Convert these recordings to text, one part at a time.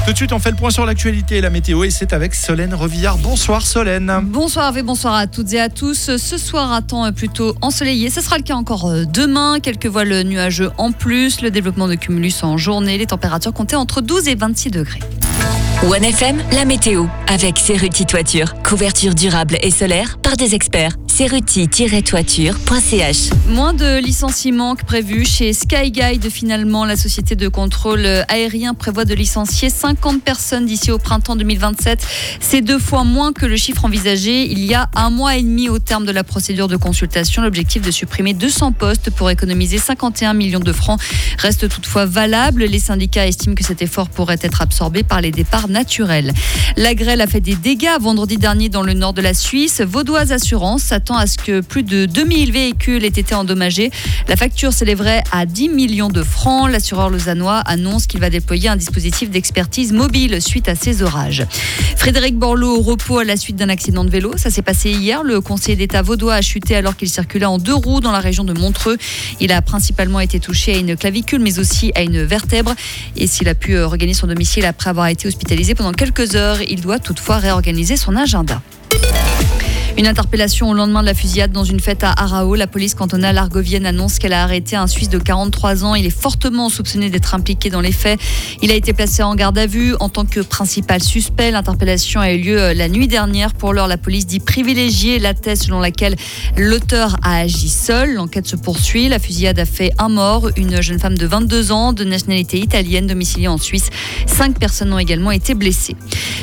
Tout de suite, on fait le point sur l'actualité et la météo et c'est avec Solène Revillard. Bonsoir Solène. Bonsoir Hervé, bonsoir à toutes et à tous. Ce soir à temps plutôt ensoleillé. Ce sera le cas encore demain. Quelques voiles nuageux en plus. Le développement de cumulus en journée. Les températures comptaient entre 12 et 26 degrés. OneFM, la météo, avec Cerruti Toiture. Couverture durable et solaire par des experts. Cerruti-toiture.ch. Moins de licenciements que prévu chez Skyguide. Finalement, la société de contrôle aérien prévoit de licencier 50 personnes d'ici au printemps 2027. C'est 2 fois moins que le chiffre envisagé il y a 1 mois et demi au terme de la procédure de consultation. L'objectif de supprimer 200 postes pour économiser 51 millions de francs reste toutefois valable. Les syndicats estiment que cet effort pourrait être absorbé par les départs naturels. La grêle a fait des dégâts vendredi dernier dans le nord de la Suisse. Vaudoise Assurance s'attend à ce que plus de 2000 véhicules aient été endommagés. La facture s'élèverait à 10 millions de francs. L'assureur lausannois annonce qu'il va déployer un dispositif d'expertise mobile suite à ces orages. Frédéric Borloo au repos à la suite d'un accident de vélo. Ça s'est passé hier. Le conseiller d'État vaudois a chuté alors qu'il circulait en 2 roues dans la région de Montreux. Il a principalement été touché à une clavicule mais aussi à une vertèbre. Et s'il a pu regagner son domicile après avoir été hospitalisé pendant quelques heures, il doit toutefois réorganiser son agenda. Une interpellation au lendemain de la fusillade dans une fête à Arao. La police cantonale argovienne annonce qu'elle a arrêté un Suisse de 43 ans. Il est fortement soupçonné d'être impliqué dans les faits. Il a été placé en garde à vue en tant que principal suspect. L'interpellation a eu lieu la nuit dernière. Pour l'heure, la police dit privilégier la thèse selon laquelle l'auteur a agi seul. L'enquête se poursuit. La fusillade a fait 1 mort, une jeune femme de 22 ans, de nationalité italienne, domiciliée en Suisse. 5 personnes ont également été blessées.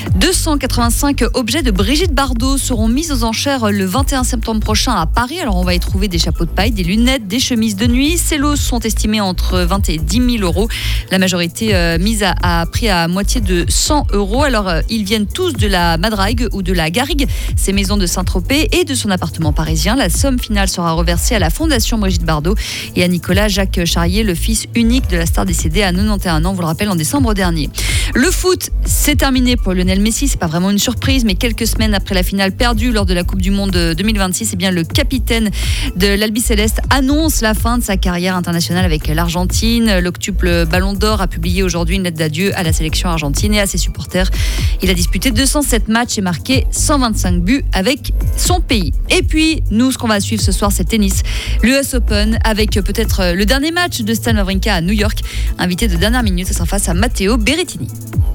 285 objets de Brigitte Bardot seront mis aux enchères le 21 septembre prochain à Paris. Alors on va y trouver des chapeaux de paille, des lunettes, des chemises de nuit. Ces lots sont estimés entre 20 et 10 000 euros. La majorité mise à prix à moitié de 100 euros. Alors ils viennent tous de la Madrague ou de la Garrigue, ces maisons de Saint-Tropez et de son appartement parisien. La somme finale sera reversée à la Fondation Brigitte Bardot et à Nicolas Jacques Charrier, le fils unique de la star décédée à 91 ans, vous le rappelle, en décembre dernier. Le foot, c'est terminé pour Lionel Messi. C'est pas vraiment une surprise, mais quelques semaines après la finale perdue lors de la Coupe du Monde 2026, le capitaine de l'Albi Céleste annonce la fin de sa carrière internationale avec l'Argentine. L'octuple Ballon d'Or a publié aujourd'hui une lettre d'adieu à la sélection argentine et à ses supporters. Il a disputé 207 matchs et marqué 125 buts avec son pays. Et puis, nous, ce qu'on va suivre ce soir, c'est tennis. L'US Open avec peut-être le dernier match de Stan Wawrinka à New York. Invité de dernière minute, ça sera face à Matteo Berrettini.